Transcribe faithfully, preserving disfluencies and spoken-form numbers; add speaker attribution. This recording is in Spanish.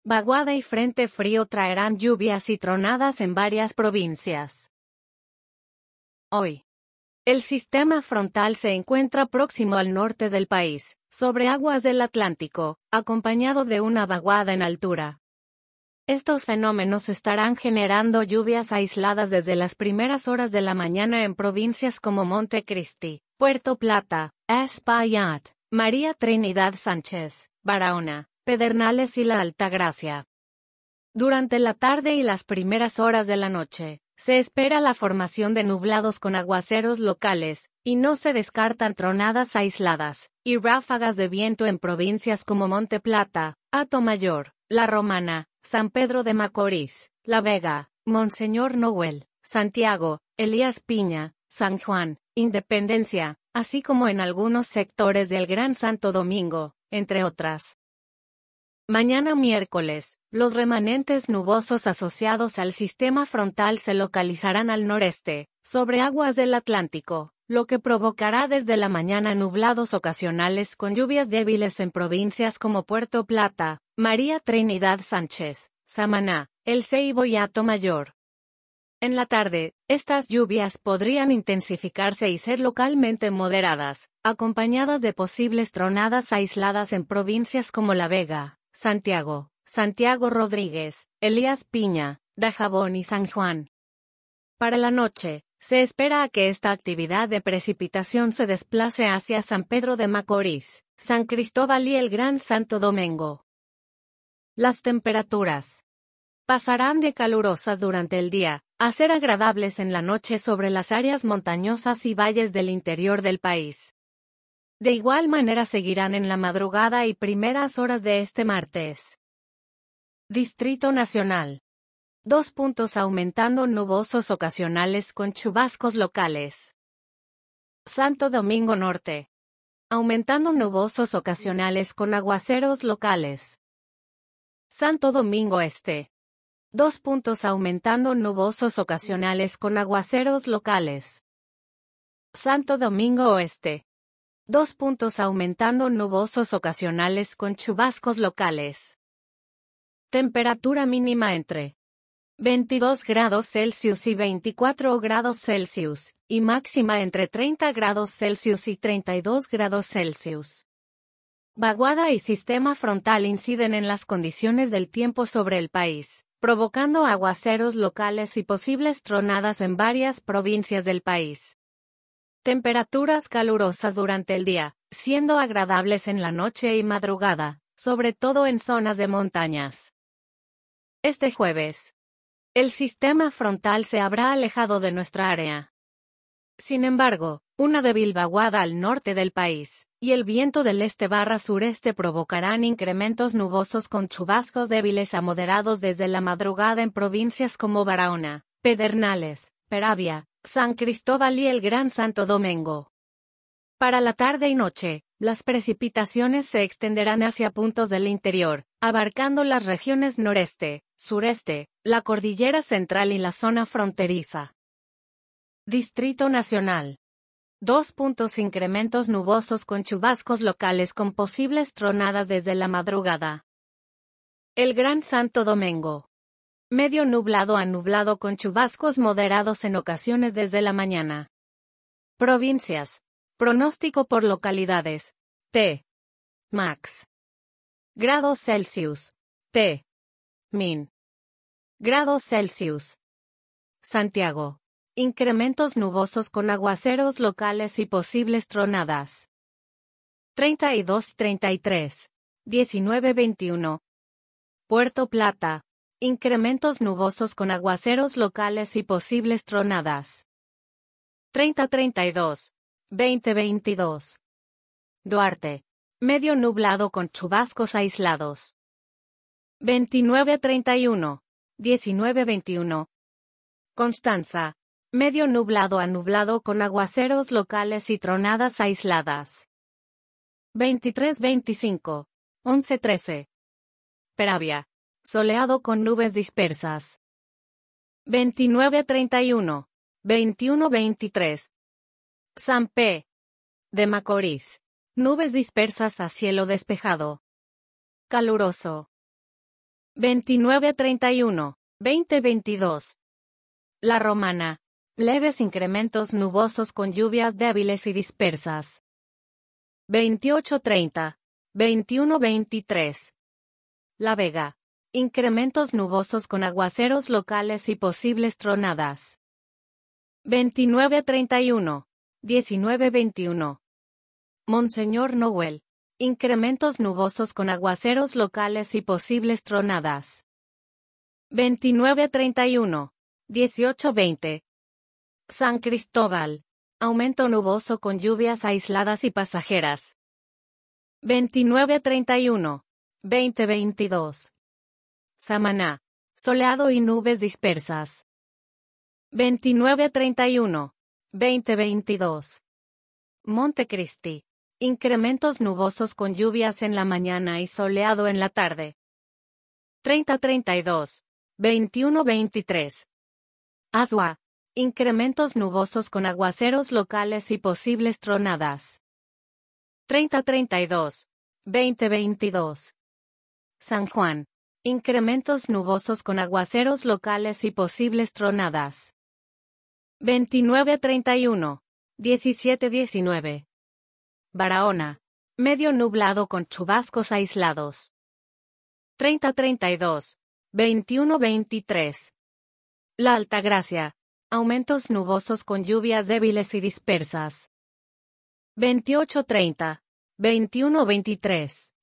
Speaker 1: Vaguada y frente frío traerán lluvias y tronadas en varias provincias. Hoy. El sistema frontal se encuentra próximo al norte del país, sobre aguas del Atlántico, acompañado de una vaguada en altura. Estos fenómenos estarán generando lluvias aisladas desde las primeras horas de la mañana en provincias como Montecristi, Puerto Plata, Espaillat, María Trinidad Sánchez, Barahona, Pedernales y La Altagracia. Durante la tarde y las primeras horas de la noche, se espera la formación de nublados con aguaceros locales, y no se descartan tronadas aisladas, y ráfagas de viento en provincias como Monte Plata, Atomayor, La Romana, San Pedro de Macorís, La Vega, Monseñor Noel, Santiago, Elías Piña, San Juan, Independencia, así como en algunos sectores del Gran Santo Domingo, entre otras. Mañana miércoles, los remanentes nubosos asociados al sistema frontal se localizarán al noreste, sobre aguas del Atlántico, lo que provocará desde la mañana nublados ocasionales con lluvias débiles en provincias como Puerto Plata, María Trinidad Sánchez, Samaná, El Ceibo y Atomayor. En la tarde, estas lluvias podrían intensificarse y ser localmente moderadas, acompañadas de posibles tronadas aisladas en provincias como La Vega, Santiago, Santiago Rodríguez, Elías Piña, Dajabón y San Juan. Para la noche, se espera a que esta actividad de precipitación se desplace hacia San Pedro de Macorís, San Cristóbal y el Gran Santo Domingo. Las temperaturas pasarán de calurosas durante el día, a ser agradables en la noche sobre las áreas montañosas y valles del interior del país. De igual manera seguirán en la madrugada y primeras horas de este martes. Distrito Nacional. Dos puntos aumentando nubosos ocasionales con chubascos locales. Santo Domingo Norte. Aumentando nubosos ocasionales con aguaceros locales. Santo Domingo Este. Dos puntos aumentando nubosos ocasionales con aguaceros locales. Santo Domingo Oeste. Dos puntos aumentando nubosos ocasionales con chubascos locales. Temperatura mínima entre veintidós grados Celsius y veinticuatro grados Celsius, y máxima entre treinta grados Celsius y treinta y dos grados Celsius. Vaguada y sistema frontal inciden en las condiciones del tiempo sobre el país, provocando aguaceros locales y posibles tronadas en varias provincias del país. Temperaturas calurosas durante el día, siendo agradables en la noche y madrugada, sobre todo en zonas de montañas. Este jueves, el sistema frontal se habrá alejado de nuestra área. Sin embargo, una débil vaguada al norte del país, y el viento del este barra sureste provocarán incrementos nubosos con chubascos débiles a moderados desde la madrugada en provincias como Barahona, Pedernales, Peravia, San Cristóbal y el Gran Santo Domingo. Para la tarde y noche, las precipitaciones se extenderán hacia puntos del interior, abarcando las regiones noreste, sureste, la cordillera central y la zona fronteriza. Distrito Nacional. Dos puntos incrementos nubosos con chubascos locales con posibles tronadas desde la madrugada. El Gran Santo Domingo. Medio nublado a nublado con chubascos moderados en ocasiones desde la mañana. Provincias. Pronóstico por localidades. T. Max. Grados Celsius. T. Min. Grados Celsius. Santiago. Incrementos nubosos con aguaceros locales y posibles tronadas. treinta y dos treinta y tres. diecinueve veintiuno. Puerto Plata. Incrementos nubosos con aguaceros locales y posibles tronadas. treinta treinta y dos. veinte veintidós. Duarte. Medio nublado con chubascos aislados. veintinueve treinta y uno. diecinueve veintiuno. Constanza. Medio nublado a nublado con aguaceros locales y tronadas aisladas. veintitrés veinticinco. once trece. Peravia. Soleado con nubes dispersas. veintinueve treinta y uno. veintiuno veintitrés. San P. de Macorís. Nubes dispersas a cielo despejado. Caluroso. veintinueve treinta y uno, veinte veintidós. La Romana. Leves incrementos nubosos con lluvias débiles y dispersas. veintiocho treinta, veintiuno veintitrés. La Vega. Incrementos nubosos con aguaceros locales y posibles tronadas. veintinueve treinta y uno, diecinueve veintiuno. Monseñor Noel. Incrementos nubosos con aguaceros locales y posibles tronadas. veintinueve treinta y uno, dieciocho veinte. San Cristóbal. Aumento nuboso con lluvias aisladas y pasajeras. veintinueve treinta y uno, veinte veintidós. Samaná. Soleado y nubes dispersas. veintinueve treinta y uno, veinte veintidós. Montecristi. Incrementos nubosos con lluvias en la mañana y soleado en la tarde. treinta treinta y dos, veintiuno veintitrés. Azua. Incrementos nubosos con aguaceros locales y posibles tronadas. treinta treinta y dos, veinte veintidós. San Juan. Incrementos nubosos con aguaceros locales y posibles tronadas. veintinueve treinta y uno, diecisiete diecinueve. Barahona. Medio nublado con chubascos aislados. treinta treinta y dos, veintiuno veintitrés. La Altagracia. Aumentos nubosos con lluvias débiles y dispersas. veintiocho treinta, veintiuno veintitrés.